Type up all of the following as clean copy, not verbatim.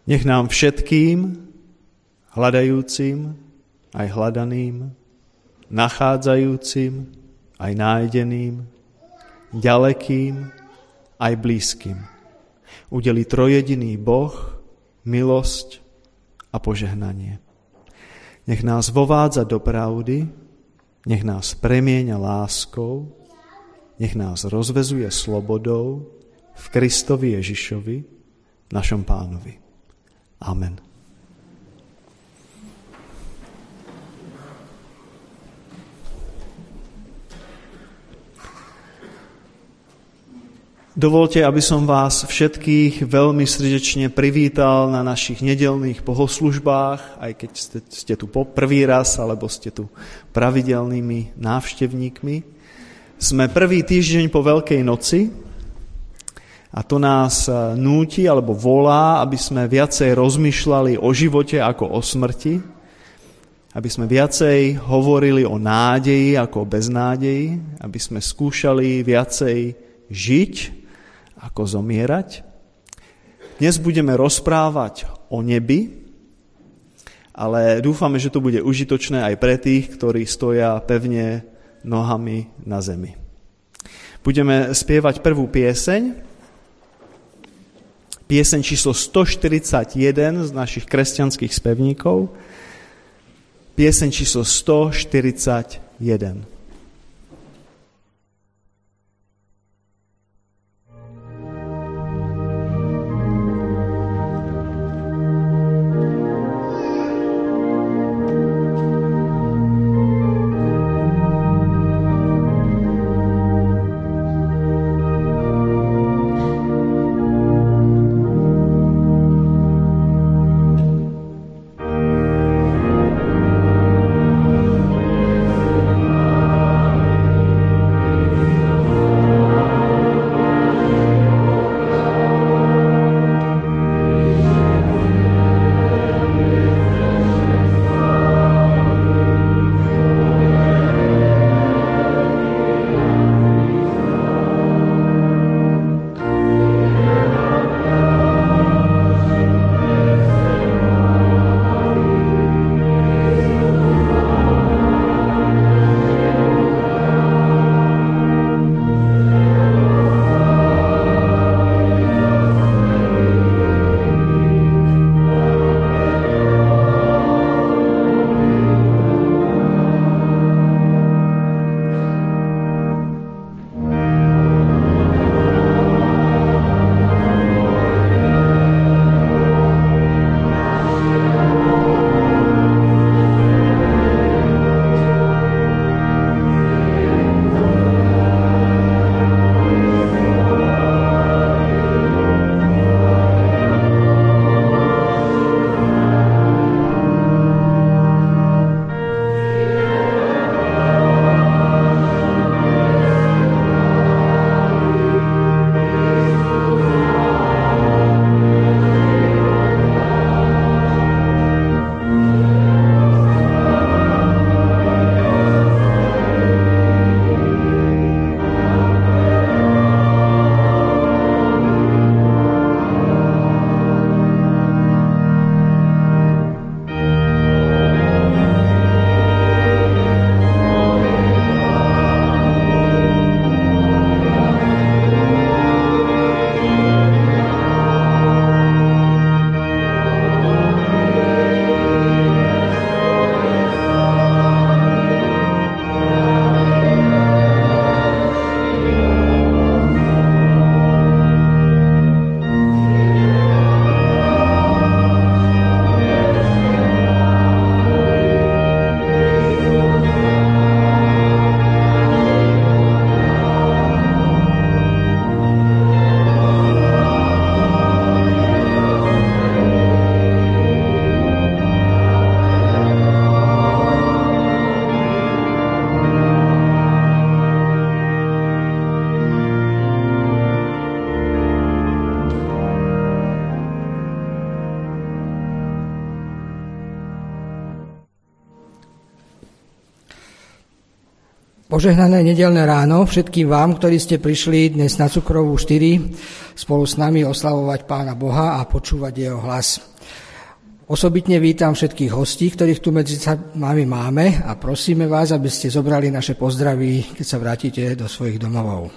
Nech nám všetkým, hľadajúcim, aj hľadaným, nachádzajúcim, aj nájdeným, ďalekým, aj blízkym udelí trojjediný Boh milosť a požehnanie. Nech nás vovádza do pravdy, nech nás premieňa láskou, nech nás rozvezuje slobodou v Kristovi Ježišovi, našom Pánovi. Amen. Dovoľte, aby som vás všetkých veľmi srdečne privítal na našich nedeľných bohoslužbách, aj keď ste tu po prvý raz, alebo ste tu pravidelnými návštevníkmi. Sme prvý týždeň po Veľkej noci a to nás núti alebo volá, aby sme viacej rozmýšľali o živote ako o smrti, aby sme viacej hovorili o nádeji ako o beznádeji, aby sme skúšali viacej žiť ako zomierať. Dnes budeme rozprávať o nebi, ale dúfame, že to bude užitočné aj pre tých, ktorí stoja pevne nohami na zemi. Budeme spievať prvú pieseň. Pieseň číslo 141 z našich kresťanských spevníkov. Pieseň číslo 141. Požehnané nedeľné ráno všetkým vám, ktorí ste prišli dnes na Cukrovú 4 spolu s nami oslavovať Pána Boha a počúvať jeho hlas. Osobitne vítam všetkých hostí, ktorých tu medzi nami máme a prosíme vás, aby ste zobrali naše pozdravy, keď sa vrátite do svojich domovov.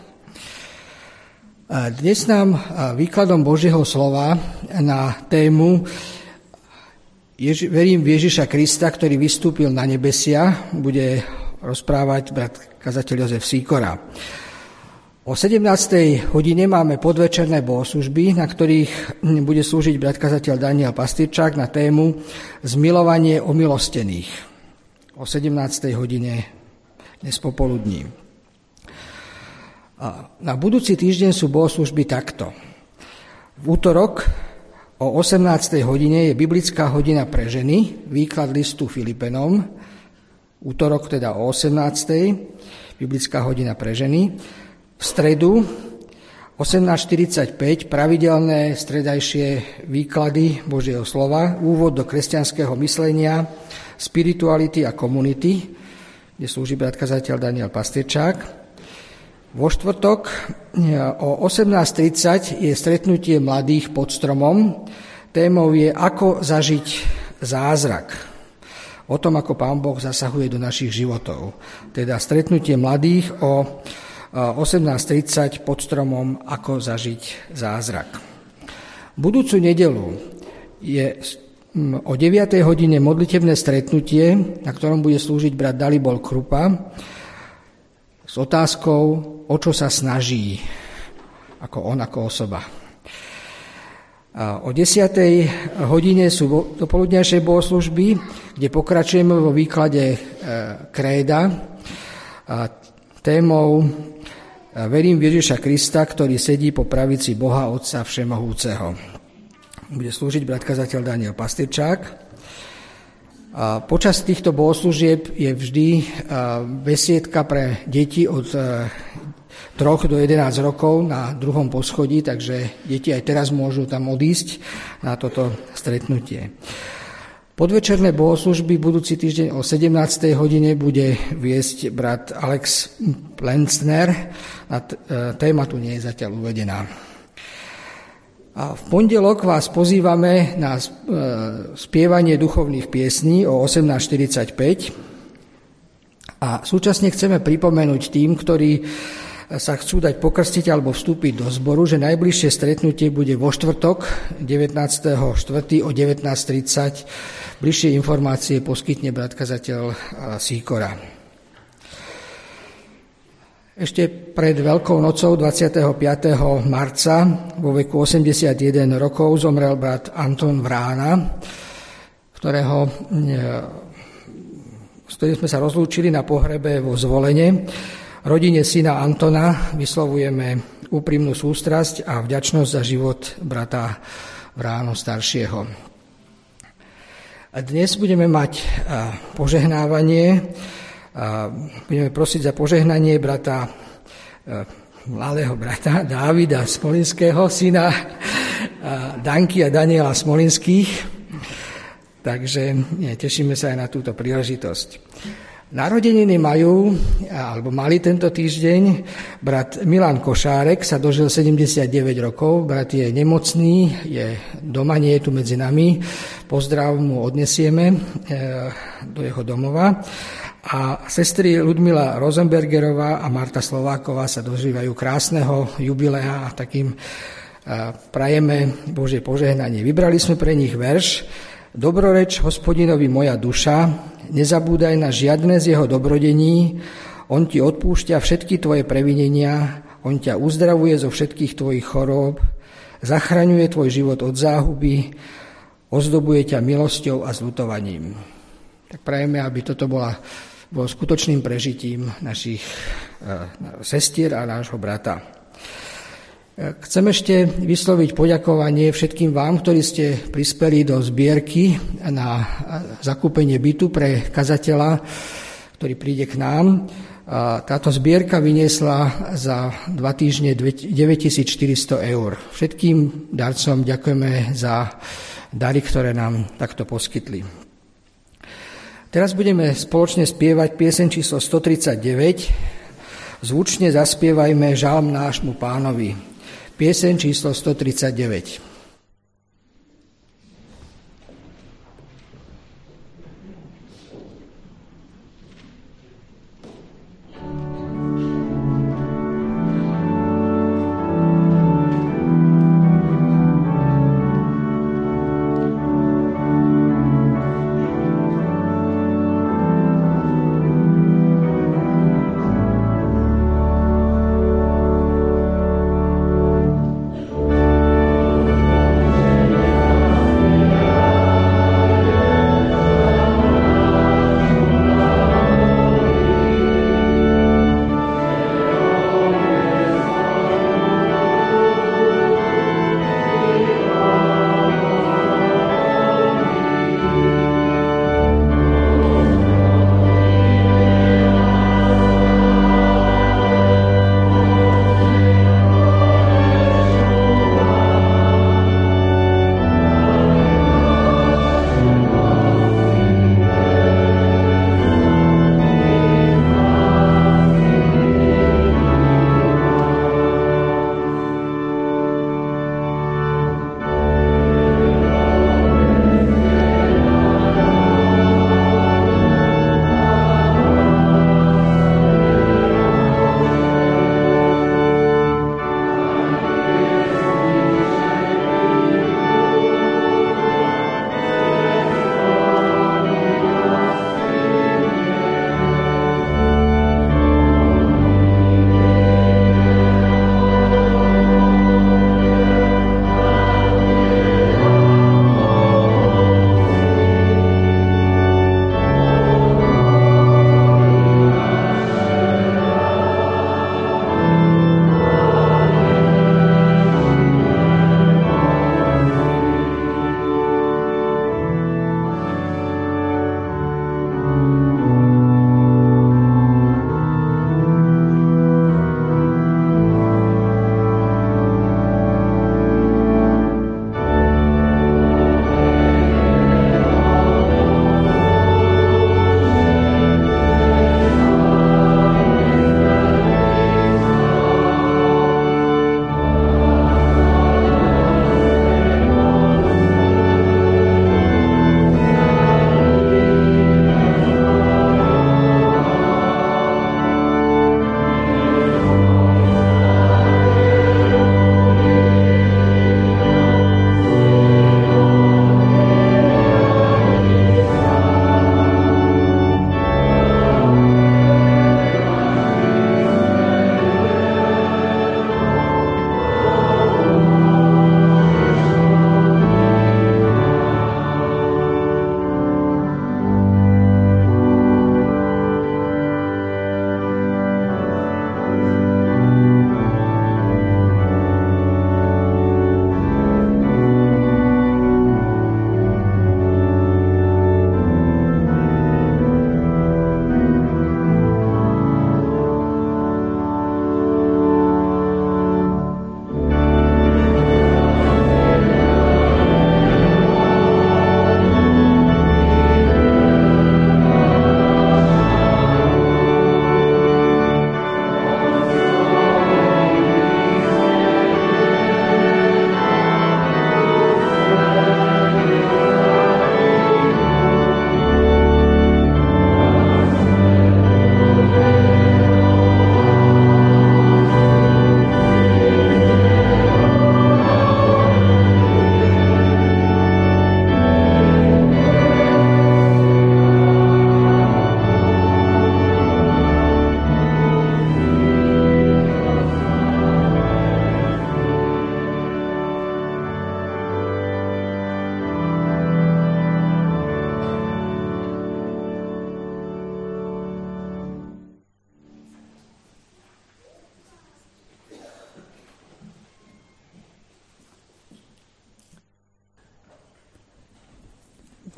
Dnes nám výkladom Božieho slova na tému Verím v Ježiša Krista, ktorý vystúpil na nebesia, bude rozprávať brat kazateľ Jozef Sýkora. O 17. hodine máme podvečerné bohoslužby, na ktorých bude slúžiť brat kazateľ Daniel Pastýrčák na tému Zmilovanie omilostených. O 17. hodine dnes popoludní. Na budúci týždeň sú bohoslužby takto. V útorok o 18. hodine je biblická hodina pre ženy, výklad listu Filipenom. Útorok teda o 18. biblická hodina pre ženy. V stredu 18:45 pravidelné stredajšie výklady Božieho slova, úvod do kresťanského myslenia, spirituality a komunity, kde slúži brat kazateľ Daniel Pastýrčák. Vo štvrtok o 18:30 je stretnutie mladých pod stromom. Témou je Ako zažiť zázrak. O tom, ako Pán Boh zasahuje do našich životov. Teda stretnutie mladých o 18:30 pod stromom Ako zažiť zázrak. Budúcu nedeľu je o 9. hodine modlitebné stretnutie, na ktorom bude slúžiť brat Dalibor Krupa s otázkou, o čo sa snaží, ako on, ako osoba. A o 10. hodine sú dopoludňajšie bohoslužby, kde pokračujeme vo výklade kréda témou Verím v Ježiša Krista, ktorý sedí po pravici Boha Otca Všemohúceho. Bude slúžiť brat kazateľ Daniel Pastýrčák. A počas týchto bohoslúžieb je vždy besiedka pre deti od 3 do 11 rokov na druhom poschodí, takže deti aj teraz môžu tam odísť na toto stretnutie. Podvečerné bohoslužby budúci týždeň o 17. hodine bude viesť brat Alex Plencner. Téma tu nie je zatiaľ uvedená. A v pondelok vás pozývame na spievanie duchovných piesní o 18:45 a súčasne chceme pripomenúť tým, ktorí sa chcú dať pokrstiť alebo vstúpiť do zboru, že najbližšie stretnutie bude vo štvrtok 19.4. o 19:30. Bližšie informácie poskytne brat kazateľ Sýkora. Ešte pred Veľkou nocou 25. marca vo veku 81 rokov zomrel brat Anton Vrána, s ktorým sme sa rozlúčili na pohrebe vo Zvolene. Rodine syna Antona vyslovujeme úprimnú sústrasť a vďačnosť za život brata Vráno staršieho. A dnes budeme mať požehnávanie. Budeme prosiť za požehnanie mladého brata Dávida Smolinského, syna Danky a Daniela Smolinských. Takže tešíme sa aj na túto príležitosť. Narodeniny mali tento týždeň brat Milan Košárek, sa dožil 79 rokov, brat je nemocný, je doma, nie je tu medzi nami, pozdrav mu odnesieme do jeho domova. A sestry Ludmila Rosenbergerová a Marta Slováková sa dožívajú krásneho jubilea a takým prajeme Božie požehnanie. Vybrali sme pre nich verš Dobroreč Hospodinovi moja duša, nezabúdaj na žiadne z jeho dobrodení, on ti odpúšťa všetky tvoje previnenia, on ťa uzdravuje zo všetkých tvojich chorób, zachraňuje tvoj život od záhuby, ozdobuje ťa milosťou a zľutovaním. Tak prajeme, aby toto bolo skutočným prežitím našich sestier a nášho brata. Chcem ešte vysloviť poďakovanie všetkým vám, ktorí ste prispeli do zbierky na zakúpenie bytu pre kazateľa, ktorý príde k nám. Táto zbierka vyniesla za 2 týždne 9400 eur. Všetkým darcom ďakujeme za dary, ktoré nám takto poskytli. Teraz budeme spoločne spievať pieseň číslo 139. Zvučne zaspievajme žalm nášmu Pánovi. Pieseň číslo 139.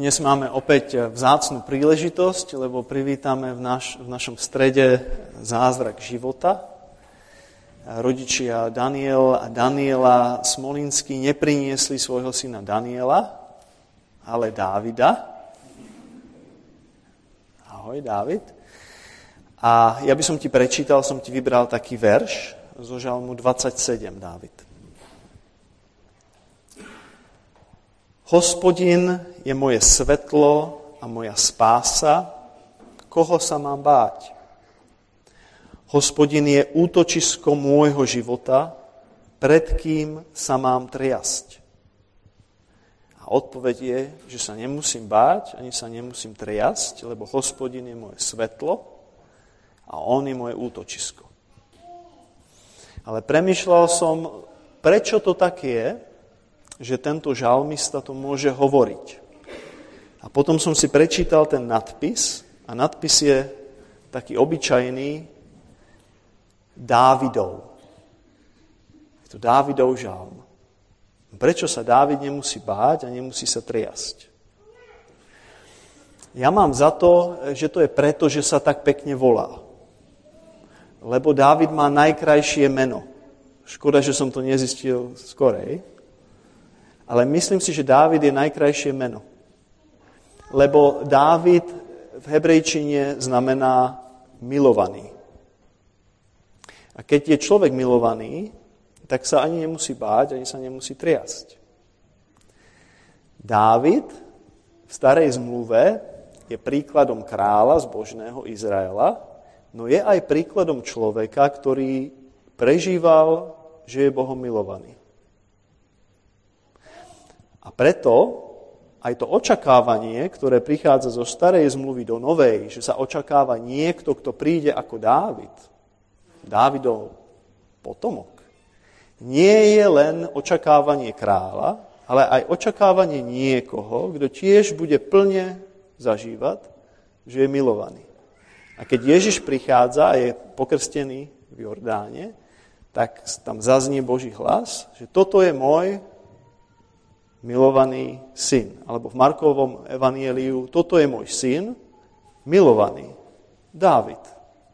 Dnes máme opäť vzácnu príležitosť, lebo privítame v našom strede zázrak života. Rodičia Daniel a Daniela Smolinskí nepriniesli svojho syna Daniela, ale Dávida. Ahoj, Dávid. A ja by som ti prečítal, som ti vybral taký verš zo Žalmu 27, Dávid. Hospodin je moje svetlo a moja spása, koho sa mám báť? Hospodin je útočisko môjho života, pred kým sa mám triasť? A odpoveď je, že sa nemusím báť, ani sa nemusím triasť, lebo Hospodin je moje svetlo a on je moje útočisko. Ale premýšľal som, prečo to tak je, že tento žalmista to môže hovoriť. A potom som si prečítal ten nadpis a nadpis je taký obyčajný Dávidov. Je to Dávidov žalm. Prečo sa Dávid nemusí báť a nemusí sa triasť? Ja mám za to, že to je preto, že sa tak pekne volá. Lebo Dávid má najkrajšie meno. Škoda, že som to nezistil skorej. Ale myslím si, že Dávid je najkrajšie meno. Lebo Dávid v hebrejčine znamená milovaný. A keď je človek milovaný, tak sa ani nemusí báť, ani sa nemusí triasť. Dávid v starej zmluve je príkladom kráľa zbožného Izraela, no je aj príkladom človeka, ktorý prežíval, že je Bohom milovaný. A preto aj to očakávanie, ktoré prichádza zo starej zmluvy do novej, že sa očakáva niekto, kto príde ako Dávid, Dávidov potomok, nie je len očakávanie kráľa, ale aj očakávanie niekoho, kto tiež bude plne zažívať, že je milovaný. A keď Ježiš prichádza a je pokrstený v Jordáne, tak tam zaznie Boží hlas, že toto je môj milovaný syn. Alebo v Markovom evanjeliu, toto je môj syn, milovaný, Dávid.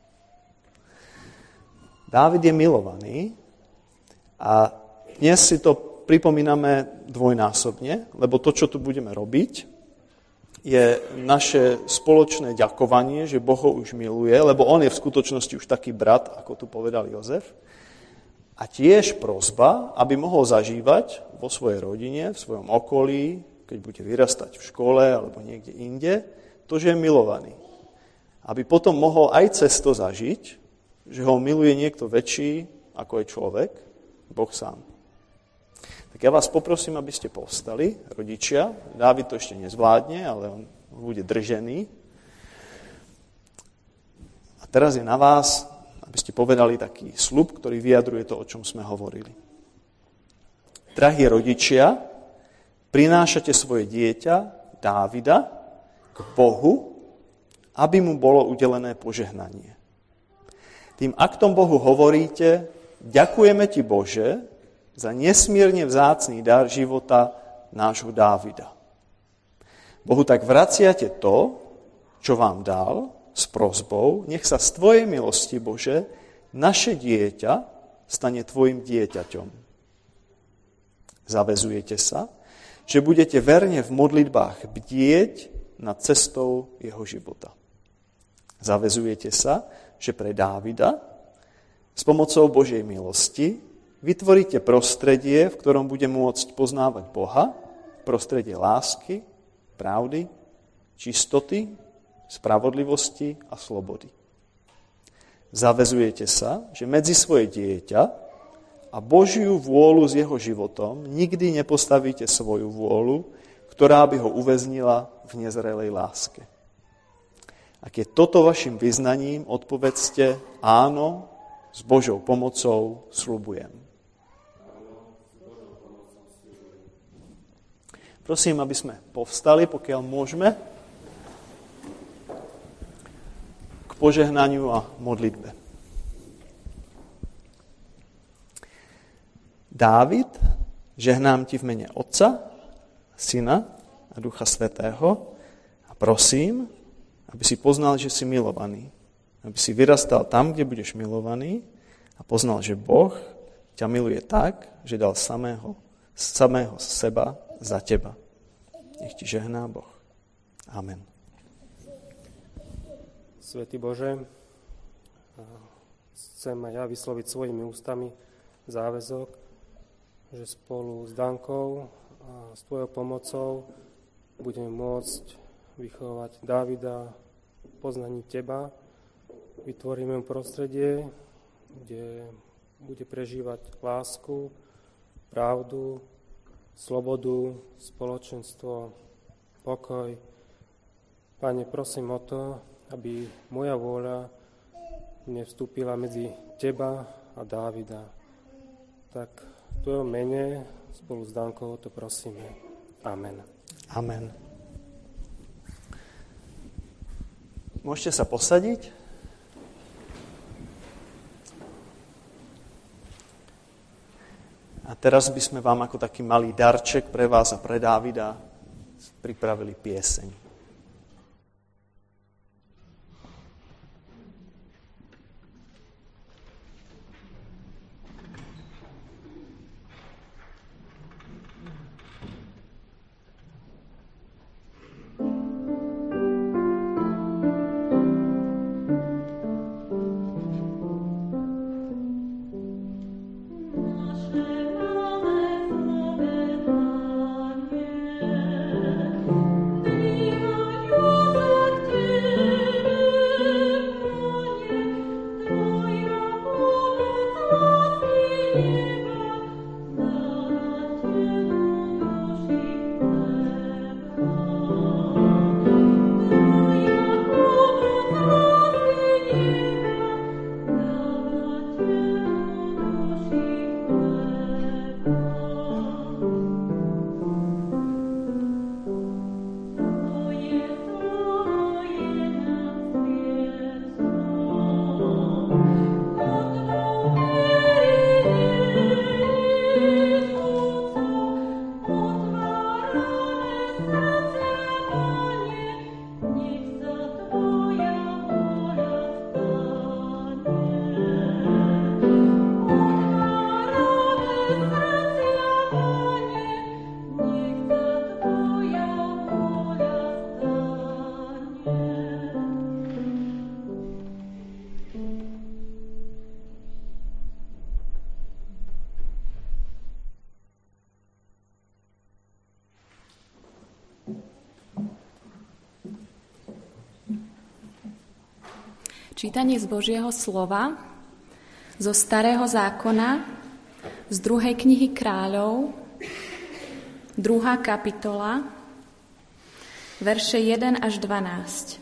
Dávid je milovaný a dnes si to pripomíname dvojnásobne, lebo to, čo tu budeme robiť, je naše spoločné ďakovanie, že Boh ho už miluje, lebo on je v skutočnosti už taký brat, ako tu povedal Jozef. A tiež prosba, aby mohol zažívať vo svojej rodine, v svojom okolí, keď bude vyrastať v škole alebo niekde inde, to, že je milovaný. Aby potom mohol aj cez to zažiť, že ho miluje niekto väčší, ako je človek, Boh sám. Tak ja vás poprosím, aby ste povstali, rodičia. Dávid to ešte nezvládne, ale on bude držený. A teraz je na vás, aby ste povedali taký sľub, ktorý vyjadruje to, o čom sme hovorili. Drahí rodičia, prinášate svoje dieťa, Dávida, k Bohu, aby mu bolo udelené požehnanie. Tým aktom Bohu hovoríte, ďakujeme ti, Bože, za nesmierne vzácny dar života nášho Dávida. Bohu tak vraciate to, čo vám dal, s prosbou, nech sa z tvojej milosti, Bože, naše dieťa stane tvojim dieťaťom. Zavezujete sa, že budete verne v modlitbách bdieť nad cestou jeho života. Zavezujete sa, že pre Dávida s pomocou Božej milosti vytvoríte prostredie, v ktorom bude môcť poznávať Boha, prostredie lásky, pravdy, čistoty, spravodlivosti a slobody. Zavezujete sa, že medzi svoje dieťa a Božiu vôľu s jeho životom nikdy nepostavíte svoju vôľu, ktorá by ho uväznila v nezrelej láske. Ak je toto vašim vyznaním, odpovedzte áno, s Božou pomocou sľubujem. Prosím, aby sme povstali, pokiaľ môžeme, požehnaniu a modlitbe. Dávid, žehnám ti v mene Otca, Syna a a Ducha Svätého a prosím, aby si poznal, že si milovaný. Aby si vyrastal tam, kde budeš milovaný a poznal, že Boh ťa miluje tak, že dal samého seba za teba. Nech ti žehná Boh. Amen. Svätý Bože, chcem aj ja vysloviť svojimi ústami záväzok, že spolu s Dankou a s tvojou pomocou budeme môcť vychovať Dávida v poznaní teba. Vytvoríme mu prostredie, kde bude prežívať lásku, pravdu, slobodu, spoločenstvo, pokoj. Pane, prosím o to, aby moja vôľa nevstúpila medzi teba a Dávida. Tak v tvojom mene spolu s Dankou to prosíme. Amen. Amen. Môžete sa posadiť? A teraz by sme vám ako taký malý darček pre vás a pre Dávida pripravili pieseň. Čítanie z Božieho slova zo Starého zákona, z 2. knihy Kráľov, 2. kapitola, verše 1 až 12.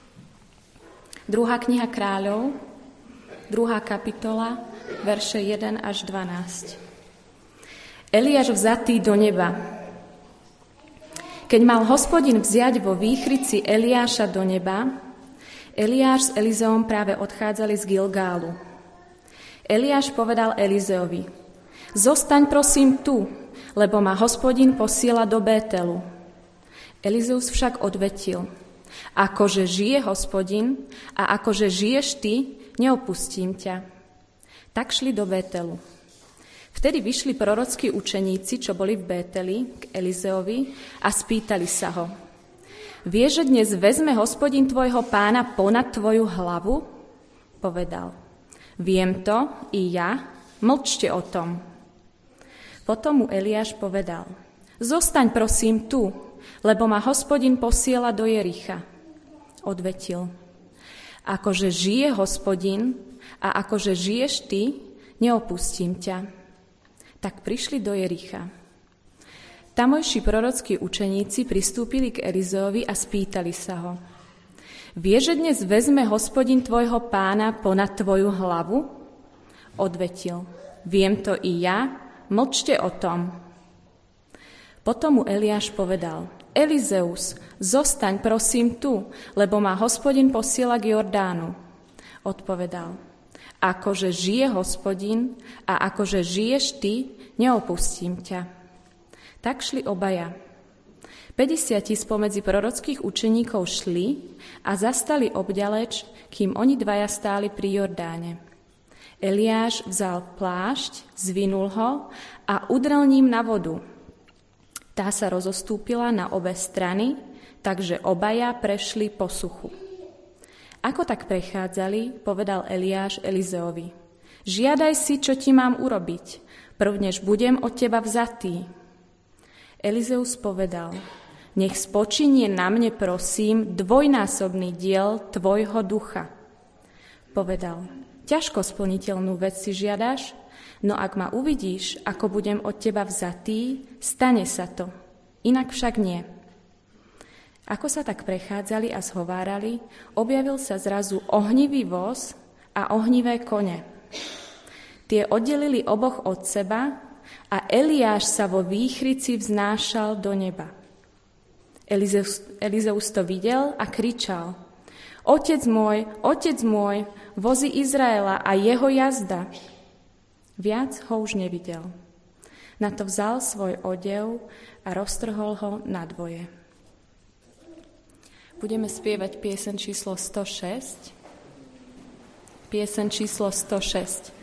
2. kniha Kráľov, 2. kapitola, verše 1 až 12. Eliáš vzatý do neba. Keď mal Hospodin vziať vo výchrici Eliáša do neba, Eliáš s Elizeom práve odchádzali z Gilgálu. Eliáš povedal Elizeovi: Zostaň prosím tu, lebo ma Hospodin posiela do Bételu. Elizeus však odvetil: Akože žije Hospodin a akože žiješ ty, neopustím ťa. Tak šli do Bételu. Vtedy vyšli prorockí učeníci, čo boli v Bételi, k Elizeovi a spýtali sa ho: Vieš, že dnes vezme Hospodin tvojho pána ponad tvoju hlavu? Povedal: Viem to, i ja, mlčte o tom. Potom mu Eliáš povedal: Zostaň prosím tu, lebo ma Hospodin posiela do Jericha. Odvetil: Akože žije Hospodin a akože žiješ ty, neopustím ťa. Tak prišli do Jericha. Tamojší prorockí učeníci pristúpili k Elizeovi a spýtali sa ho: Vieš, že dnes vezme Hospodin tvojho pána ponad tvoju hlavu? Odvetil: Viem to i ja, mlčte o tom. Potom mu Eliáš povedal: Elizeus, zostaň prosím tu, lebo ma Hospodin posiela k Jordánu. Odpovedal: Akože žije Hospodin a akože žiješ ty, neopustím ťa. Tak šli obaja. 50 spomedzi prorockých učeníkov šli a zastali obďaleč, kým oni dvaja stáli pri Jordáne. Eliáš vzal plášť, zvinul ho a udrel ním na vodu. Tá sa rozostúpila na obe strany, takže obaja prešli po suchu. Ako tak prechádzali, povedal Eliáš Elizeovi: Žiadaj si, čo ti mám urobiť, prvnež budem od teba vzatý. Elizeus povedal: Nech spočinie na mne, prosím, dvojnásobný diel tvojho ducha. Povedal: Ťažko splniteľnú vec si žiadaš, no ak ma uvidíš, ako budem od teba vzatý, stane sa to, inak však nie. Ako sa tak prechádzali a zhovárali, objavil sa zrazu ohnivý voz a ohnivé kone. Tie oddelili oboch od seba a Eliáš sa vo výchrici vznášal do neba. Elizeus to videl a kričal: Otec môj, vozy Izraela a jeho jazda. Viac ho už nevidel. Na to vzal svoj odev a roztrhol ho na dvoje. Budeme spievať pieseň číslo 106. Pieseň číslo 106.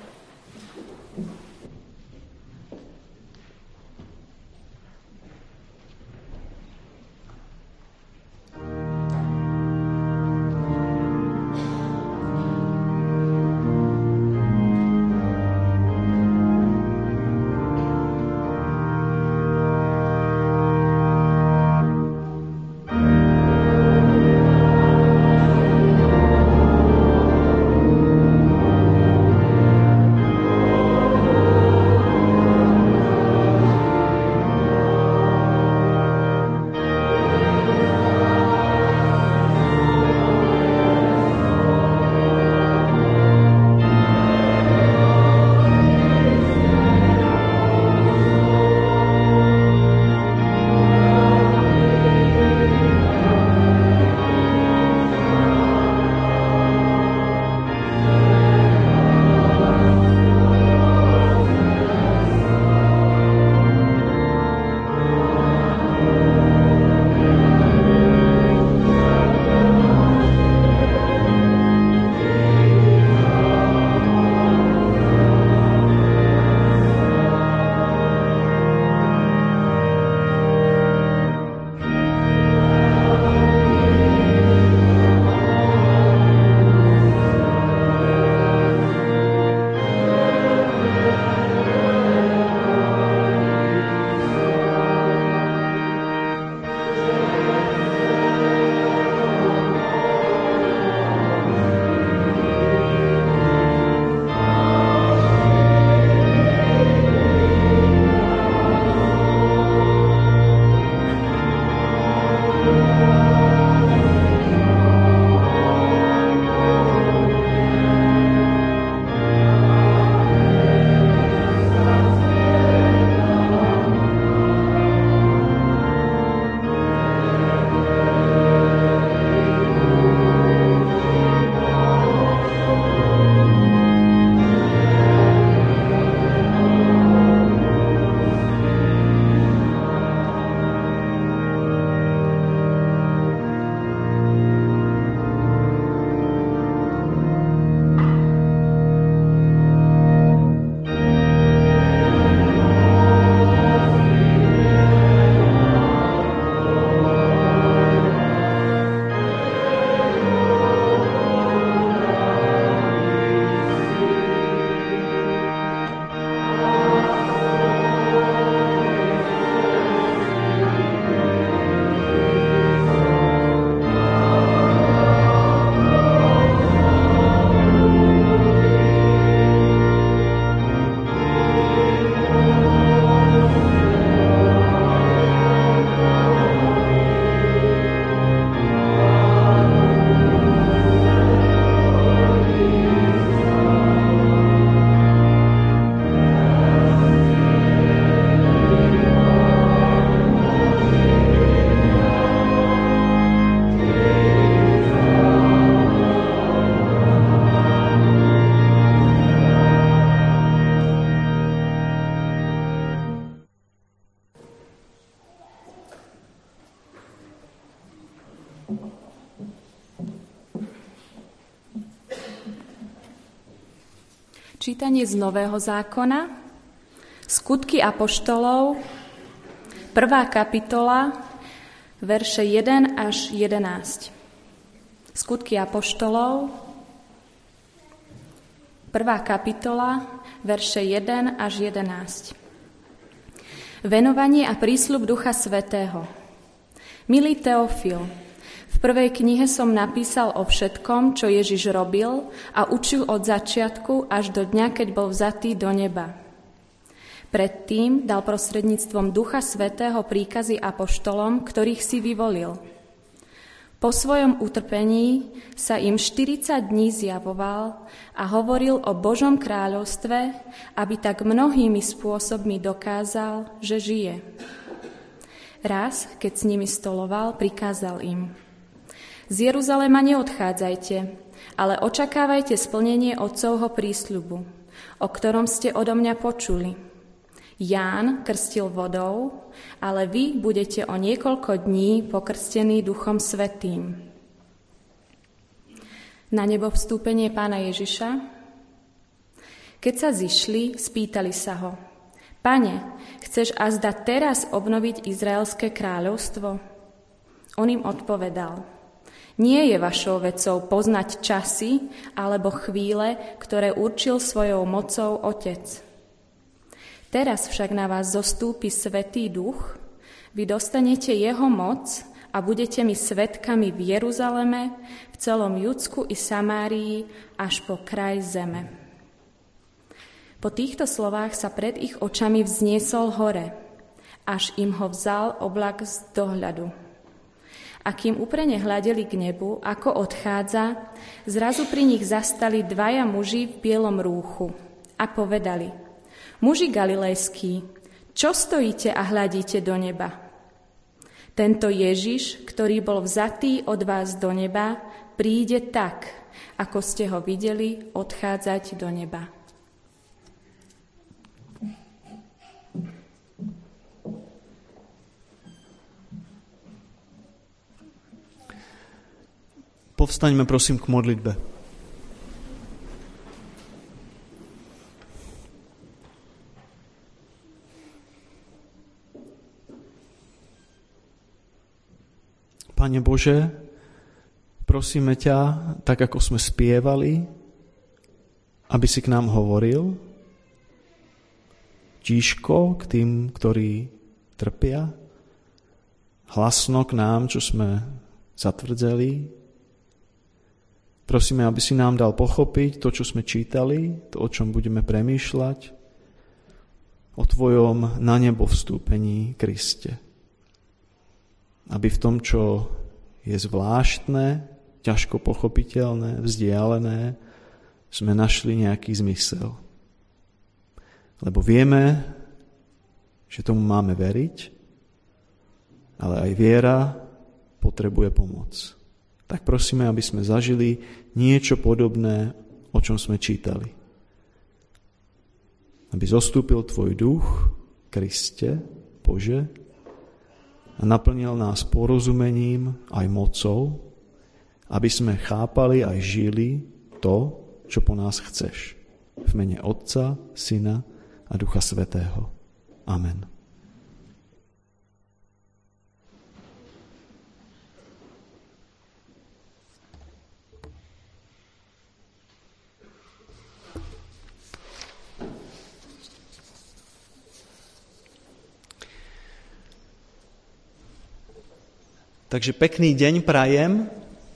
Čítanie z Nového zákona, Skutky apoštolov, 1. kapitola, verše 1 až 11. Skutky apoštolov, 1. kapitola, verše 1 až 11. Venovanie a prísľub Ducha Svätého. Milý Teofil, v prvej knihe som napísal o všetkom, čo Ježiš robil a učil od začiatku až do dňa, keď bol vzatý do neba. Predtým dal prostredníctvom Ducha Svätého príkazy apoštolom, ktorých si vyvolil. Po svojom utrpení sa im 40 dní zjavoval a hovoril o Božom kráľovstve, aby tak mnohými spôsobmi dokázal, že žije. Raz, keď s nimi stoloval, prikázal im: Z Jeruzalema neodchádzajte, ale očakávajte splnenie Otcovho prísľubu, o ktorom ste odo mňa počuli. Ján krstil vodou, ale vy budete o niekoľko dní pokrstení Duchom Svätým. Na nebo vstúpenie Pána Ježiša. Keď sa zišli, spýtali sa ho: Pane, chceš azda teraz obnoviť Izraelské kráľovstvo? On im odpovedal: Nie je vašou vecou poznať časy alebo chvíle, ktoré určil svojou mocou Otec. Teraz však na vás zostúpi Svätý Duch, vy dostanete jeho moc a budete mi svedkami v Jeruzaleme, v celom Judsku i Samárii, až po kraj zeme. Po týchto slovách sa pred ich očami vzniesol hore, až im ho vzal oblak z dohľadu. A kým uprene hľadeli k nebu, ako odchádza, zrazu pri nich zastali dvaja muži v bielom rúchu a povedali: Muži galilejskí, čo stojíte a hľadíte do neba? Tento Ježiš, ktorý bol vzatý od vás do neba, príde tak, ako ste ho videli odchádzať do neba. Povstaňme prosím k modlitbe. Pane Bože, prosíme ťa, tak ako sme spievali, aby si k nám hovoril, tížko k tým, ktorí trpia, hlasno k nám, čo sme zatvrdzeli. Prosíme, aby si nám dal pochopiť to, čo sme čítali, to, o čom budeme premýšľať, o tvojom na nebo vstúpení Kriste. Aby v tom, čo je zvláštne, ťažko pochopiteľné, vzdialené, sme našli nejaký zmysel. Lebo vieme, že tomu máme veriť, ale aj viera potrebuje pomoc. Tak prosíme, aby sme zažili niečo podobné, o čom sme čítali. Aby zostúpil tvoj duch, Kriste, Bože, a naplnil nás porozumením aj mocou, aby sme chápali aj žili to, čo po nás chceš. V mene Otca, Syna a Ducha Svätého. Amen. Takže pekný deň prajem.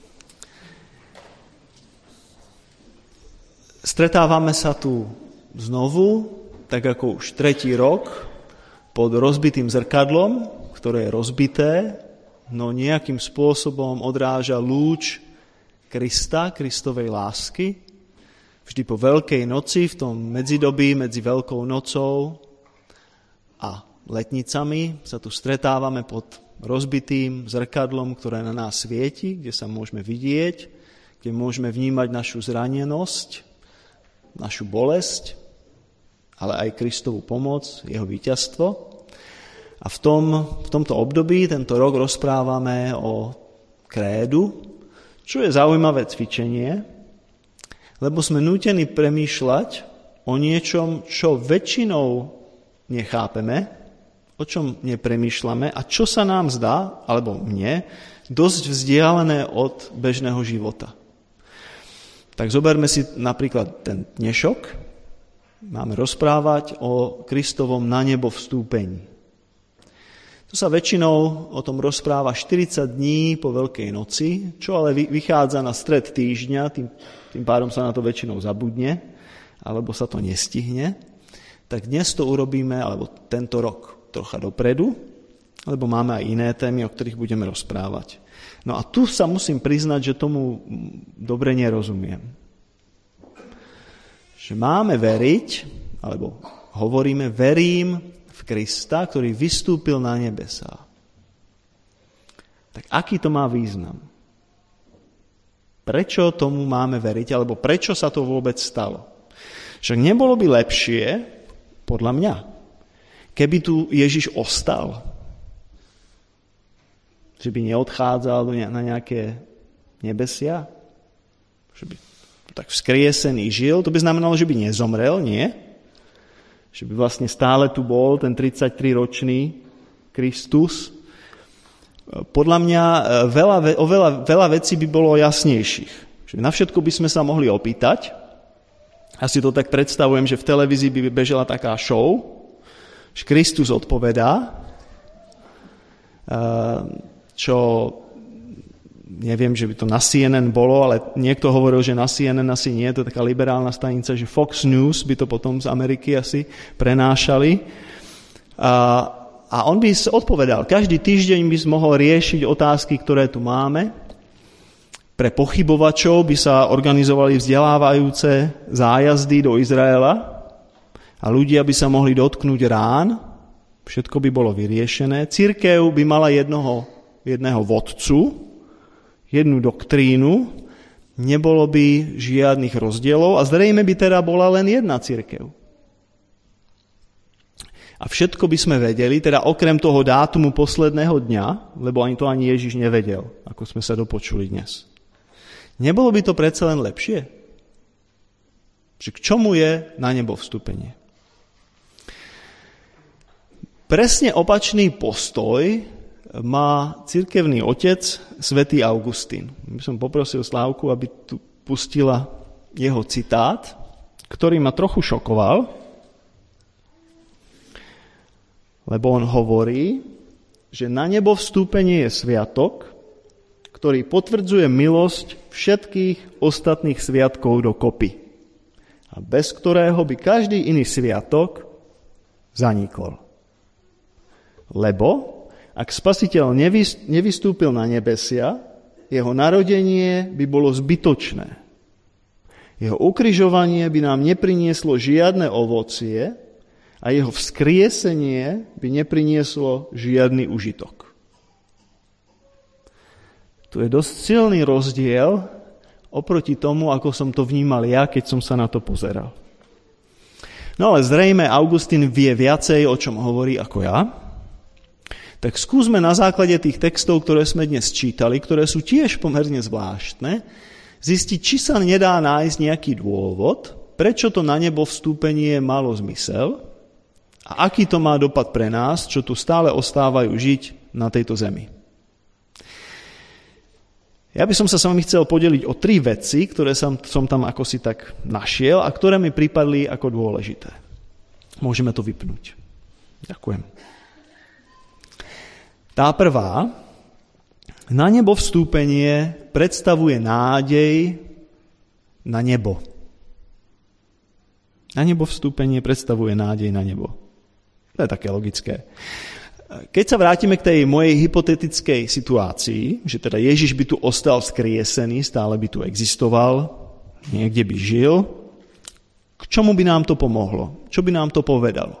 Stretávame sa tu znovu, tak ako už 3. rok, pod rozbitým zrkadlom, ktoré je rozbité, no nejakým spôsobom odráža lúč Krista, Kristovej lásky. Vždy po Veľkej noci, v tom medzidobí medzi Veľkou nocou a letnicami sa tu stretávame pod rozbitým zrkadlom, ktoré na nás svieti, kde sa môžeme vidieť, kde môžeme vnímať našu zranenosť, našu bolesť, ale aj Kristovú pomoc, jeho víťazstvo. A v tomto období, tento rok, rozprávame o krédu, čo je zaujímavé cvičenie, lebo sme nútení premýšľať o niečom, čo väčšinou nechápeme, o čom nepremýšľame a čo sa nám zdá, alebo mne, dosť vzdialené od bežného života. Tak zoberme si napríklad ten dnešok. Máme rozprávať o Kristovom na nebo vstúpení. To sa väčšinou o tom rozpráva 40 dní po Veľkej noci, čo ale vychádza na stred týždňa, tým pádom sa na to väčšinou zabudne, alebo sa to nestihne. Tak dnes to urobíme, alebo tento rok, trocha dopredu, lebo máme aj iné témy, o ktorých budeme rozprávať. No a tu sa musím priznať, že tomu dobre nerozumiem. Že máme veriť, alebo hovoríme, verím v Krista, ktorý vystúpil na nebesá. Tak aký to má význam? Prečo tomu máme veriť, alebo prečo sa to vôbec stalo? Však nebolo by lepšie, podľa mňa, keby tu Ježiš ostal, že by neodchádzal na nejaké nebesia, že by tak vzkriesený žil, to by znamenalo, že by nezomrel, nie? Že by vlastne stále tu bol ten 33-ročný Kristus. Podľa mňa veľa vecí by bolo jasnejších. Že na všetko by sme sa mohli opýtať. Asi to tak predstavujem, že v televízii by bežala taká show, že Kristus odpovedá, čo neviem, že by to na CNN bolo, ale niekto hovoril, že na CNN asi nie, to je taká liberálna stanica, že Fox News by to potom z Ameriky asi prenášali. A on by odpovedal, každý týždeň by mohol riešiť otázky, ktoré tu máme. Pre pochybovačov by sa organizovali vzdelávajúce zájazdy do Izraela a ľudia by sa mohli dotknúť rán, všetko by bolo vyriešené. Cirkev by mala jedného vodcu, jednu doktrínu, nebolo by žiadnych rozdielov a zrejme by teda bola len jedna cirkev. A všetko by sme vedeli, teda okrem toho dátumu posledného dňa, lebo ani to ani Ježiš nevedel, ako sme sa dopočuli dnes. Nebolo by to predsa len lepšie? Že k čomu je na nebo vstúpenie? Presne opačný postoj má cirkevný otec svätý Augustín. My som poprosil Slávku, aby tu pustila jeho citát, ktorý ma trochu šokoval, lebo on hovorí, že na nebo vstúpenie je sviatok, ktorý potvrdzuje milosť všetkých ostatných sviatkov dokopy a bez ktorého by každý iný sviatok zanikol. Lebo ak Spasiteľ nevystúpil na nebesia, jeho narodenie by bolo zbytočné. Jeho ukrižovanie by nám neprinieslo žiadne ovocie a jeho vzkriesenie by neprinieslo žiadny užitok. Tu je dosť silný rozdiel oproti tomu, ako som to vnímal ja, keď som sa na to pozeral. No ale zrejme Augustín vie viacej, o čom hovorí, ako ja. Tak skúsme na základe tých textov, ktoré sme dnes čítali, ktoré sú tiež pomerne zvláštne, zistiť, či sa nedá nájsť nejaký dôvod, prečo to na nebo vstúpenie malo zmysel a aký to má dopad pre nás, čo tu stále ostávajú žiť na tejto zemi. Ja by som sa s vami chcel podeliť o 3 veci, ktoré som tam ako si tak našiel a ktoré mi pripadli ako dôležité. Môžeme to vypnúť. Ďakujem. Tá prvá, na nebo vstúpenie predstavuje nádej na nebo. Na nebo vstúpenie predstavuje nádej na nebo. To je také logické. Keď sa vrátime k tej mojej hypotetickej situácii, že teda Ježiš by tu ostal vzkriesený, stále by tu existoval, niekde by žil, k čomu by nám to pomohlo? Čo by nám to povedalo?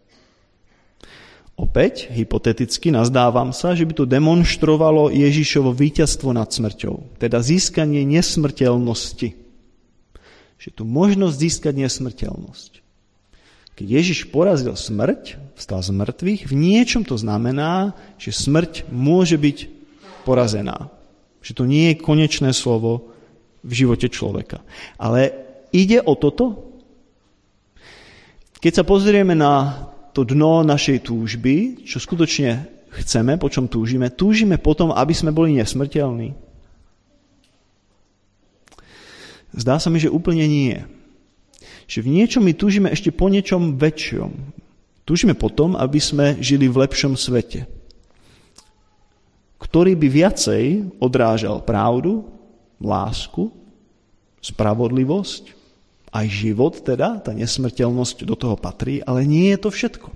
Opäť, hypoteticky nazdávam sa, že by to demonštrovalo Ježišovo víťazstvo nad smrťou, teda získanie nesmrteľnosti. Že tu možnosť získať nesmrteľnosť. Keď Ježiš porazil smrť, vstal z mŕtvych, v niečom to znamená, že smrť môže byť porazená. Že to nie je konečné slovo v živote človeka. Ale ide o toto? Keď sa pozrieme na to dno našej túžby, čo skutočne chceme, po čom túžime potom, aby sme boli nesmrteľní? Zdá sa mi, že úplne nie. Že v niečom my túžime ešte po niečom väčšom. Túžime potom, aby sme žili v lepšom svete, ktorý by viacej odrážal pravdu, lásku, spravodlivosť, aj život teda, tá nesmrteľnosť do toho patrí, ale nie je to všetko.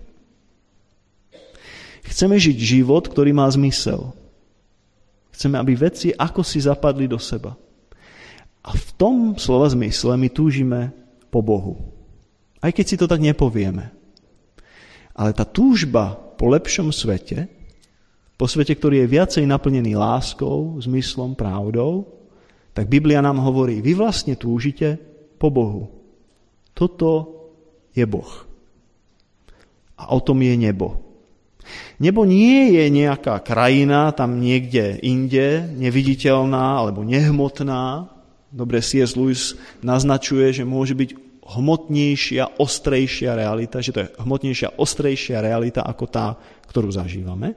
Chceme žiť život, ktorý má zmysel. Chceme, aby veci ako si zapadli do seba. A v tom slova zmysle my túžime po Bohu. Aj keď si to tak nepovieme. Ale tá túžba po lepšom svete, po svete, ktorý je viacej naplnený láskou, zmyslom, pravdou, tak Biblia nám hovorí, vy vlastne túžite po Bohu. Toto je Boh. A o tom je nebo. Nebo nie je nejaká krajina tam niekde inde, neviditeľná alebo nehmotná. Dobre, C.S. Lewis naznačuje, že môže byť hmotnejšia, ostrejšia realita, že to je hmotnejšia, ostrejšia realita ako tá, ktorú zažívame.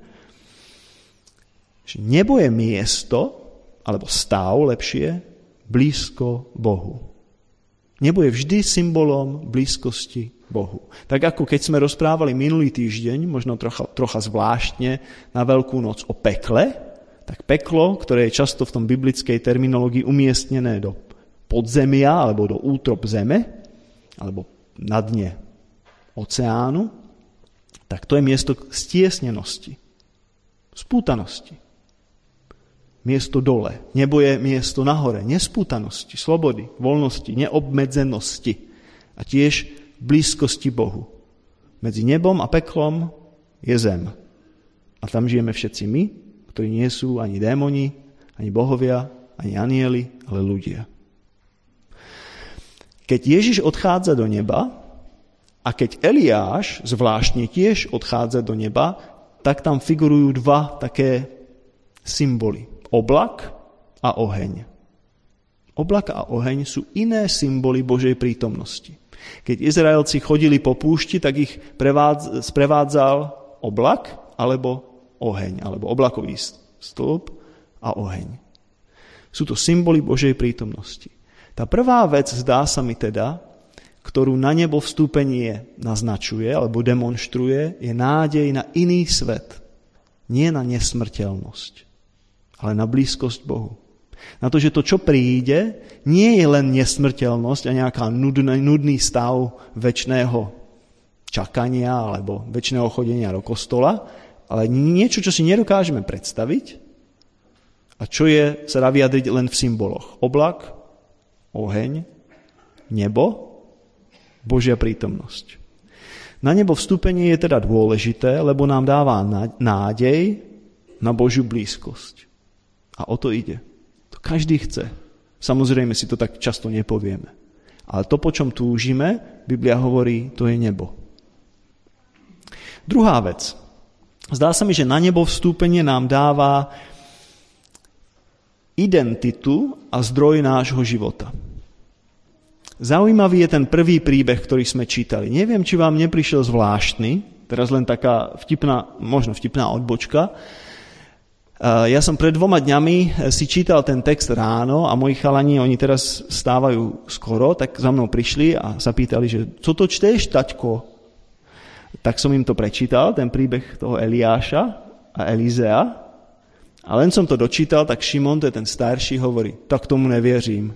Že nebo je miesto, alebo stav lepšie, blízko Bohu. Nebo je vždy symbolom blízkosti Bohu. Tak ako keď sme rozprávali minulý týždeň, možno trocha zvláštne, na Veľkú noc o pekle, tak peklo, ktoré je často v tom biblickej terminológii umiestnené do podzemia alebo do útrop zeme, alebo na dne oceánu, tak to je miesto stiesnenosti, spútanosti. Miesto dole. Nebo je miesto nahore. Nespútanosti, slobody, voľnosti, neobmedzenosti. A tiež blízkosti Bohu. Medzi nebom a peklom je zem. A tam žijeme všetci my, ktorí nie sú ani démoni, ani bohovia, ani anjeli, ale ľudia. Keď Ježiš odchádza do neba a keď Eliáš zvláštne tiež odchádza do neba, tak tam figurujú dva také symboly. Oblak a oheň. Oblak a oheň sú iné symboly Božej prítomnosti. Keď Izraelci chodili po púšti, tak ich sprevádzal oblak alebo oheň, alebo oblakový stĺp a oheň. Sú to symboly Božej prítomnosti. Tá prvá vec, zdá sa mi teda, ktorú na nebo vstúpenie naznačuje alebo demonštruje, je nádej na iný svet. Nie na nesmrteľnosť, ale na blízkosť Bohu. Na to, že to, čo príde, nie je len nesmrteľnosť a nejaká nudný stav večného čakania alebo večného chodenia do kostola, ale niečo, čo si nedokážeme predstaviť a čo sa dá vyjadriť len v symboloch. Oblak, oheň, nebo, Božia prítomnosť. Na nebo vstúpenie je teda dôležité, lebo nám dáva nádej na Božiu blízkosť. A o to ide. To každý chce. Samozrejme si to tak často nepovieme. Ale to, po čom túžime, Biblia hovorí, to je nebo. Druhá vec. Zdá sa mi, že na nebo vstúpenie nám dáva identitu a zdroj nášho života. Zaujímavý je ten prvý príbeh, ktorý sme čítali. Neviem, či vám neprišiel zvláštny, teraz len taká možno vtipná odbočka. Ja som pred 2 dňami si čítal ten text ráno a moji chalani, oni teraz stávajú skoro, tak za mnou prišli a sa pýtali, že co to čteš, taťko? Tak som im to prečítal, ten príbeh toho Eliáša a Elizea. A len som to dočítal, tak Šimon, to je ten starší, hovorí, tak tomu nevěřím.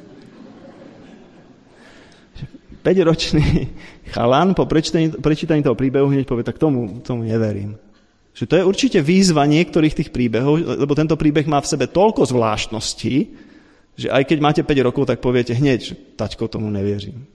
5-ročný chalan po prečítaní toho príbehu hneď povie, tak tomu neverím. Že to je určite výzva niektorých tých príbehov, lebo tento príbeh má v sebe toľko zvláštností, že aj keď máte 5 rokov, tak poviete hneď, že taťko, tomu nevěřím.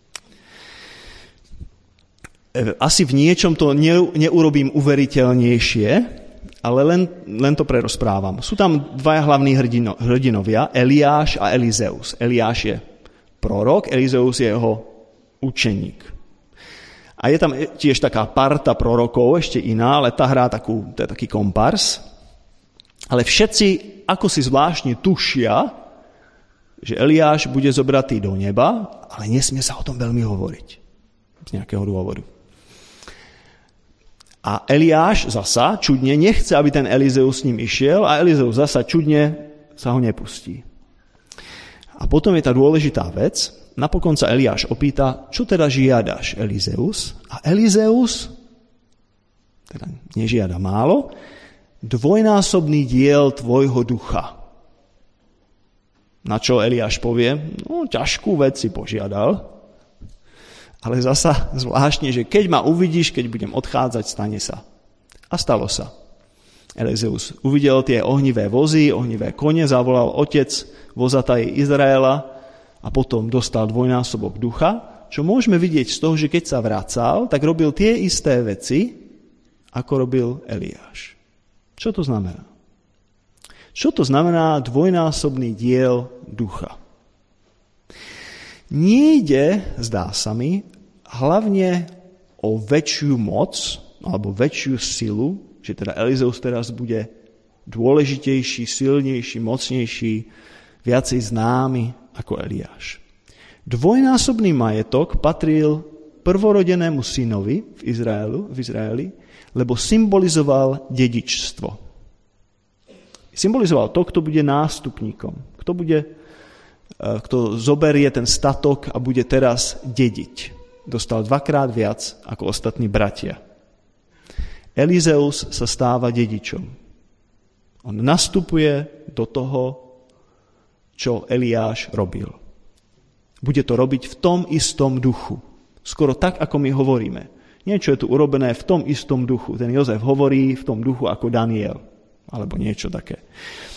Asi v niečom to neurobím uveriteľnejšie, ale len to prerozprávam. Sú tam 2 hlavní hrdinovia, Eliáš a Elizeus. Eliáš je prorok, Elizeus je jeho učeník. A je tam tiež taká parta prorokov, ešte iná, ale tá hrá to je taký kompars. A Ale všetci ako si zvláštne tušia, že Eliáš bude zobratý do neba, ale nesmie sa o tom veľmi hovoriť. Z nejakého dôvodu. A Eliáš zasa čudne nechce, aby ten Elizeus s ním išiel a Elizeus zasa čudne sa ho nepustí. A potom je tá dôležitá vec. Napokon sa Eliáš opýta, čo teda žiadaš, Elizeus? A Elizeus teda nežiada málo, dvojnásobný diel tvojho ducha. Na čo Eliáš povie, ťažkú vec si požiadal, ale zasa zvláštne, že keď ma uvidíš, keď budem odchádzať, stane sa. A stalo sa. Elizeus uvidel tie ohnivé vozy, ohnivé kone, zavolal otec vozataj Izraela a potom dostal dvojnásobok ducha, čo môžeme vidieť z toho, že keď sa vracal, tak robil tie isté veci, ako robil Eliáš. Čo to znamená? Čo to znamená dvojnásobný diel ducha? Nejde, zdá sa mi, hlavne o väčšiu moc alebo väčšiu silu, že teda Elizeus teraz bude dôležitejší, silnejší, mocnejší, viacej známy ako Eliáš. Dvojnásobný majetok patril prvorodenému synovi v Izraeli, lebo symbolizoval dedičstvo. Symbolizoval to, kto bude nástupníkom, kto zoberie ten statok a bude teraz dediť. Dostal 2-krát viac ako ostatní bratia. Elizeus sa stáva dedičom. On nastupuje do toho, čo Eliáš robil. Bude to robiť v tom istom duchu. Skoro tak, ako my hovoríme. Niečo je tu urobené v tom istom duchu. Ten Jozef hovorí v tom duchu ako Daniel. Alebo niečo také.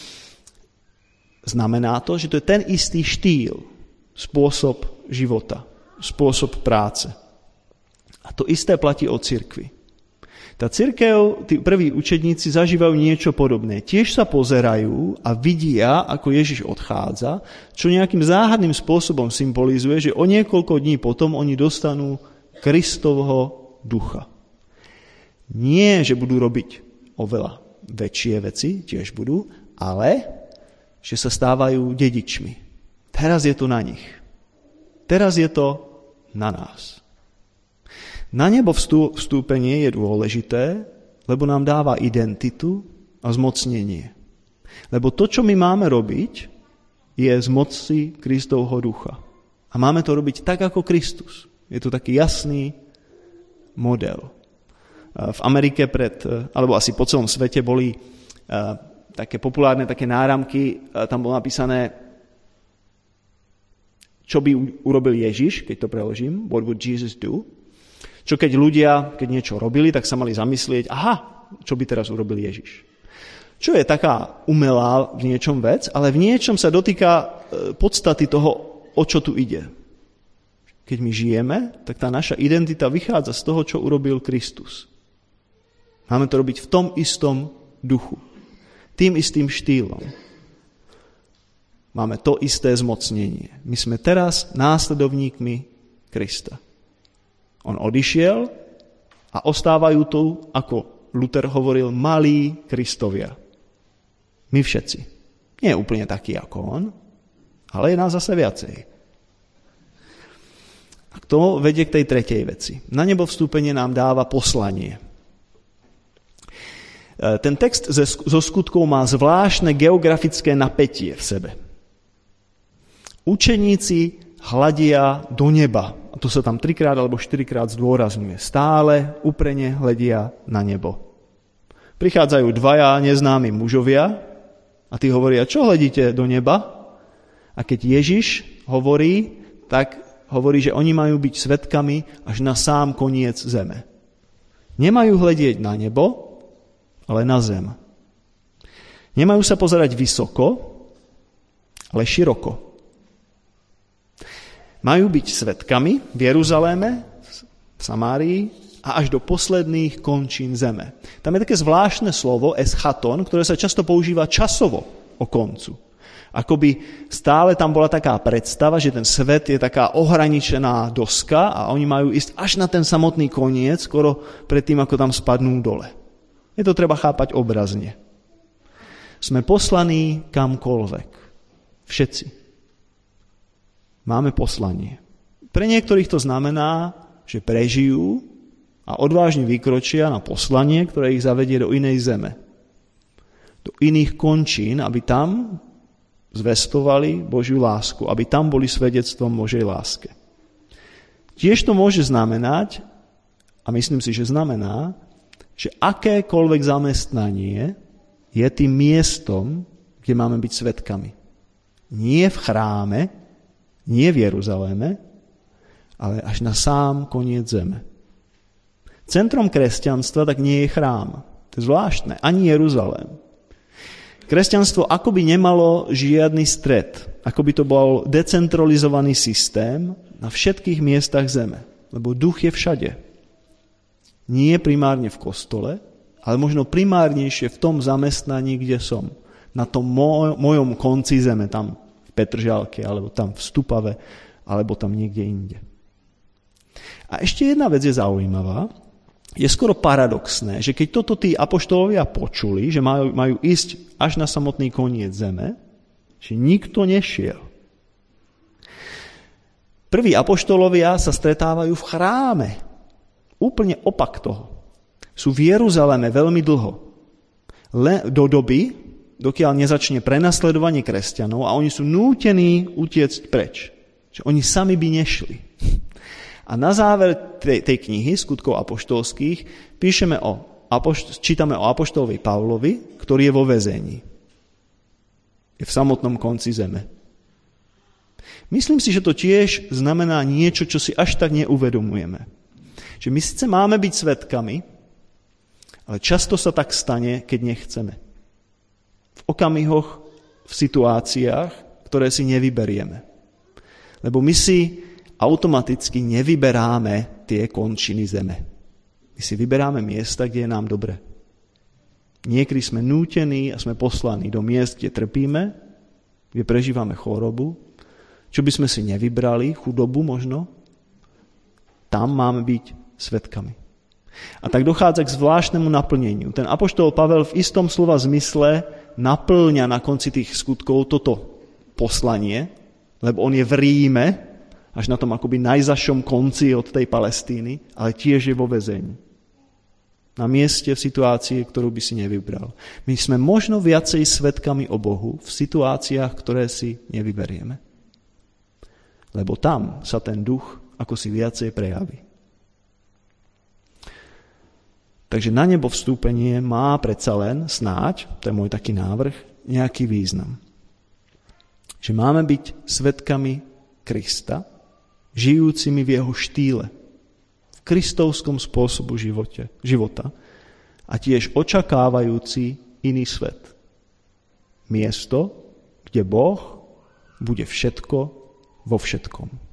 Znamená to, že to je ten istý štýl, spôsob života, spôsob práce. A to isté platí o cirkvi. Tá cirkev, tí prví učedníci zažívajú niečo podobné. Tiež sa pozerajú a vidia, ako Ježiš odchádza, čo nejakým záhadným spôsobom symbolizuje, že o niekoľko dní potom oni dostanú Kristovho ducha. Nie, že budú robiť oveľa väčšie veci, tiež budú, ale že sa stávajú dedičmi. Teraz je to na nich. Teraz je to na nás. Na nebo vstúpenie je dôležité, lebo nám dáva identitu a zmocnenie. Lebo to, čo my máme robiť, je z moci Kristovho ducha. A máme to robiť tak, ako Kristus. Je to taký jasný model. V Amerike alebo asi po celom svete boli také populárne také náramky, tam bolo napísané, čo by urobil Ježiš, keď to preložím, what would Jesus do? Čo keď ľudia, keď niečo robili, tak sa mali zamyslieť, čo by teraz urobil Ježiš. Čo je taká umelá v niečom vec, ale v niečom sa dotýka podstaty toho, o čo tu ide. Keď my žijeme, tak tá naša identita vychádza z toho, čo urobil Kristus. Máme to robiť v tom istom duchu. Tým istým štýlom. Máme to isté zmocnenie. My sme teraz následovníkmi Krista. On odišiel a ostávajú tu, ako Luther hovoril, malí Kristovia. My všetci. Nie je úplne taký ako on, ale je nás zase viacej. A to vedie k tej tretej veci. Na nebo vstúpenie nám dáva poslanie. Ten text zo skutkov má zvláštne geografické napätie v sebe. Učeníci hľadia do neba. A to sa tam 3-krát alebo 4-krát zdôrazňuje. Stále uprene hledia na nebo. Prichádzajú 2 neznámi mužovia a tí hovoria, čo hledíte do neba? A keď Ježiš hovorí, tak hovorí, že oni majú byť svedkami až na sám koniec zeme. Nemajú hledieť na nebo, ale na zem. Nemajú sa pozerať vysoko, ale široko. Majú byť svedkami v Jeruzaléme, v Samárii a až do posledných končín zeme. Tam je také zvláštne slovo eschaton, ktoré sa často používa časovo o koncu. Akoby stále tam bola taká predstava, že ten svet je taká ohraničená doska a oni majú ísť až na ten samotný koniec, skoro pred tým, ako tam spadnú dole. Je to treba chápať obrazne. Sme poslaní kamkoľvek. Všetci. Máme poslanie. Pre niektorých to znamená, že prežijú a odvážne vykročia na poslanie, ktoré ich zavedie do inej zeme. Do iných končín, aby tam zvestovali Božiu lásku, aby tam boli svedectvom Božej láske. Tiež to môže znamenať, a myslím si, že znamená, že akékoľvek zamestnanie je tým miestom, kde máme byť svedkami. Nie v chráme, nie v Jeruzaléme, ale až na sám koniec zeme. Centrom kresťanstva tak nie je chrám. To je zvláštne. Ani Jeruzalém. Kresťanstvo akoby nemalo žiadny stred. Akoby to bol decentralizovaný systém na všetkých miestach zeme. Lebo duch je všade. Nie primárne v kostole, ale možno primárnejšie v tom zamestnaní, kde som. Na tom mojom konci zeme, tam v Petržalke, alebo tam v Stupave, alebo tam niekde inde. A ešte jedna vec je zaujímavá. Je skoro paradoxné, že keď toto tí apoštolovia počuli, že majú ísť až na samotný koniec zeme, že nikto nešiel. Prví apoštolovia sa stretávajú v chráme. Úplne opak toho. Sú v Jeruzaleme veľmi dlho. Do doby, dokiaľ nezačne prenasledovanie kresťanov a oni sú nútení utiecť preč. Že oni sami by nešli. A na záver tej knihy Skutkov apoštolských čítame o apoštolovi Pavlovi, ktorý je vo väzení. Je v samotnom konci zeme. Myslím si, že to tiež znamená niečo, čo si až tak neuvedomujeme. Že my síce máme byť svedkami, ale často sa tak stane, keď nechceme. V okamihoch, v situáciách, ktoré si nevyberieme. Lebo my si automaticky nevyberáme tie končiny zeme. My si vyberáme miesta, kde je nám dobre. Niekedy sme nútení a sme poslaní do miest, kde trpíme, kde prežívame chorobu, čo by sme si nevybrali, chudobu možno, tam máme byť svedkami. A tak dochádza k zvláštnemu naplneniu. Ten apoštol Pavel v istom slova zmysle naplňa na konci tých skutkov toto poslanie, lebo on je v Ríme, až na tom akoby najzašom konci od tej Palestíny, ale tiež je vo väzení. Na mieste v situácii, ktorú by si nevybral. My sme možno viacej svedkami o Bohu v situáciách, ktoré si nevyberieme. Lebo tam sa ten duch ako si viacej prejaví. Takže na nebo vstúpenie má predsa len snáď, to je môj taký návrh, nejaký význam. Že máme byť svedkami Krista, žijúcimi v jeho štýle, v kristovskom spôsobu života a tiež očakávajúci iný svet. Miesto, kde Boh bude všetko vo všetkom.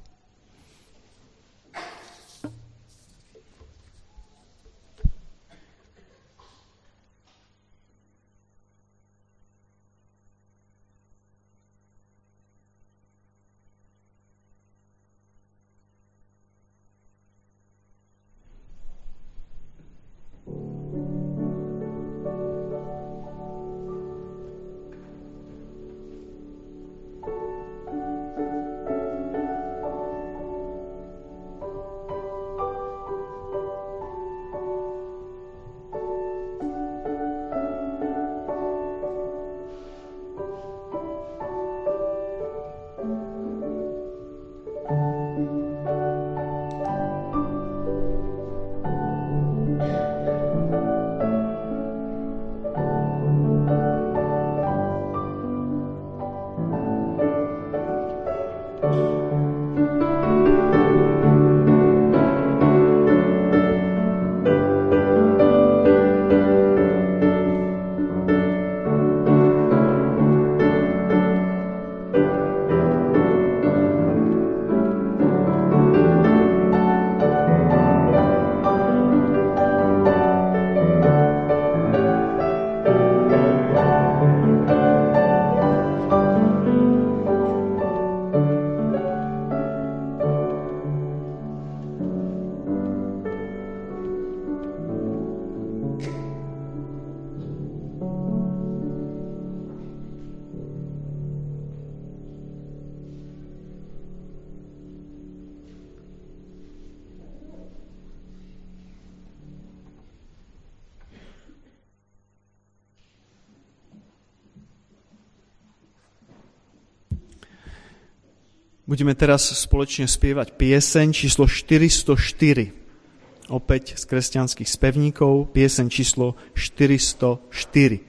Budeme teraz spoločne spievať pieseň číslo 404. Opäť z kresťanských spevníkov, pieseň číslo 404.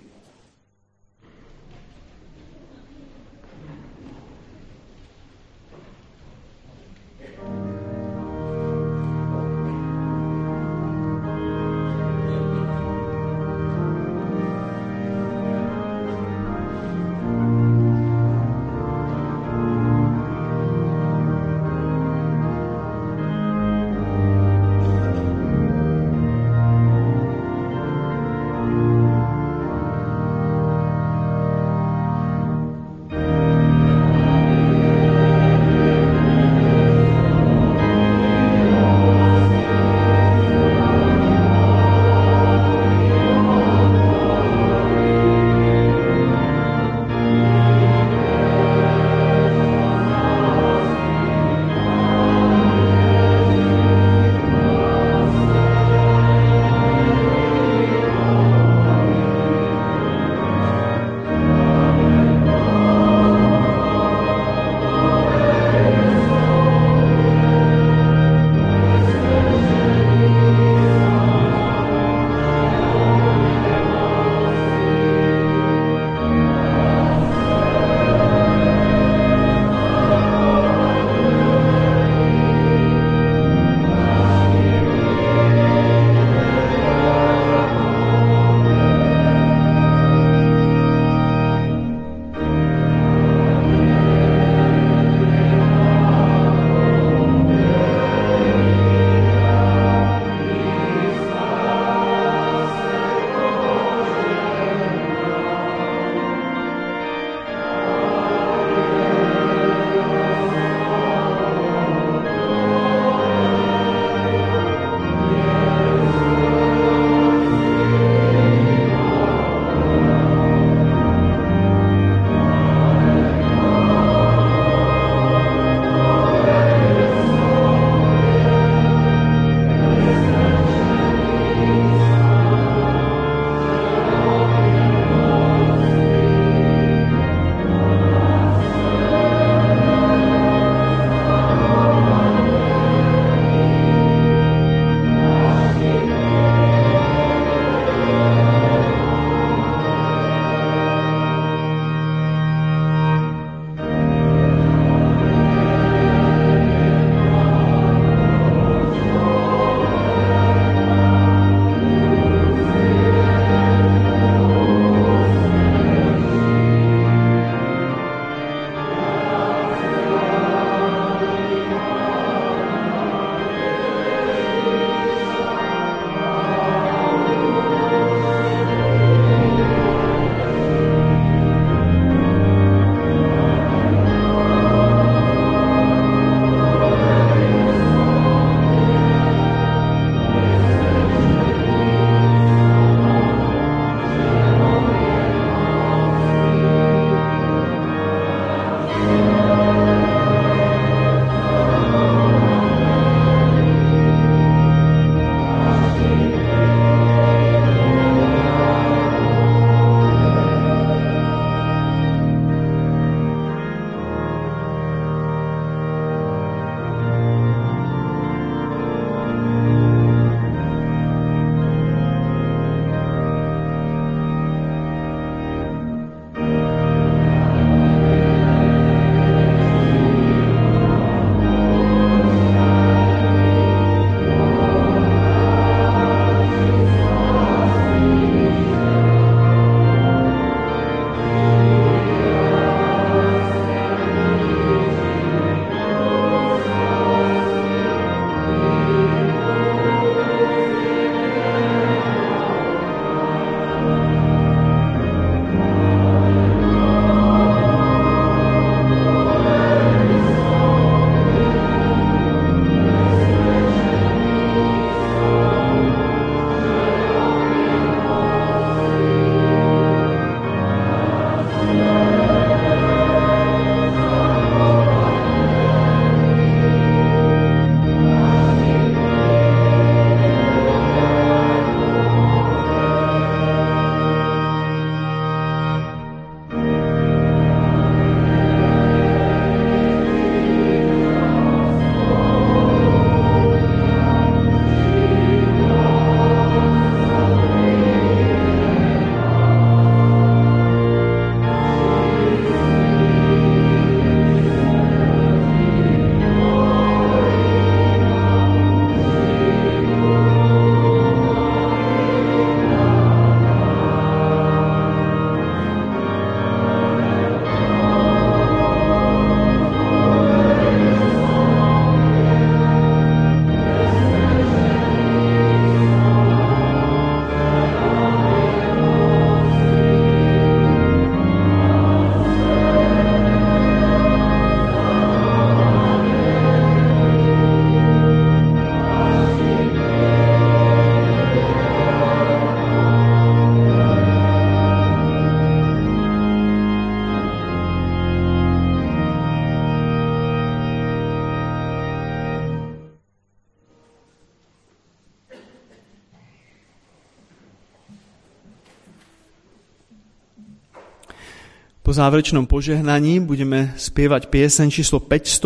Po záverečnom požehnaní budeme spievať pieseň číslo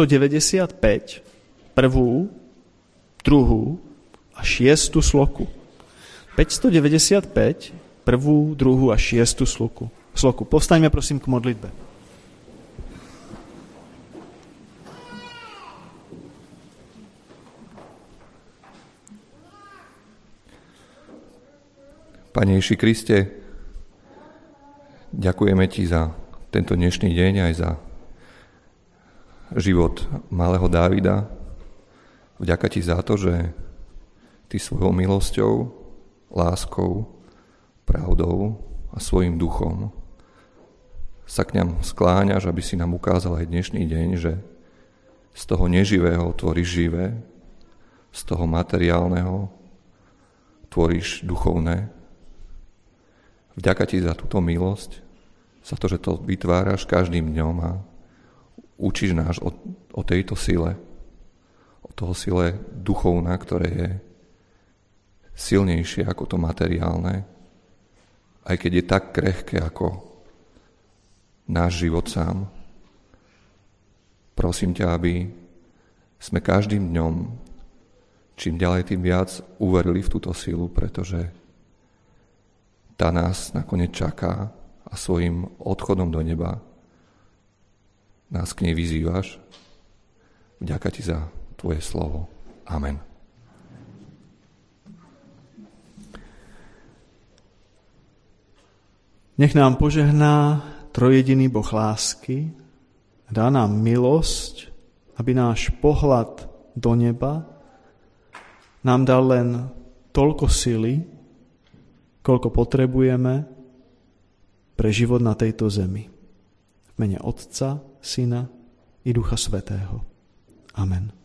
595, prvú, druhú a 6. sloku. 595, prvú, druhú a 6. sloku. Povstaňme prosím k modlitbe. Pane Ježiši Kriste, ďakujeme Ti za tento dnešný deň aj za život malého Dávida. Vďaka Ti za to, že Ty svojou milosťou, láskou, pravdou a svojim duchom sa k nám skláňaš, aby si nám ukázal aj dnešný deň, že z toho neživého tvoríš živé, z toho materiálneho tvoríš duchovné. Vďaka Ti za túto milosť, za to, že to vytváraš každým dňom a učíš nás o tejto sile, o toho sile duchovná, ktoré je silnejšie ako to materiálne, aj keď je tak krehké ako náš život sám. Prosím ťa, aby sme každým dňom čím ďalej tým viac uverili v túto silu, pretože tá nás nakoniec čaká a svojim odchodom do neba nás k nej vyzývaš. Vďaka Ti za Tvoje slovo. Amen. Nech nám požehná trojjediný Boh lásky, dá nám milosť, aby náš pohľad do neba nám dal len toľko sily, koľko potrebujeme pre život na tejto zemi. V mene Otca, Syna i Ducha Svätého. Amen.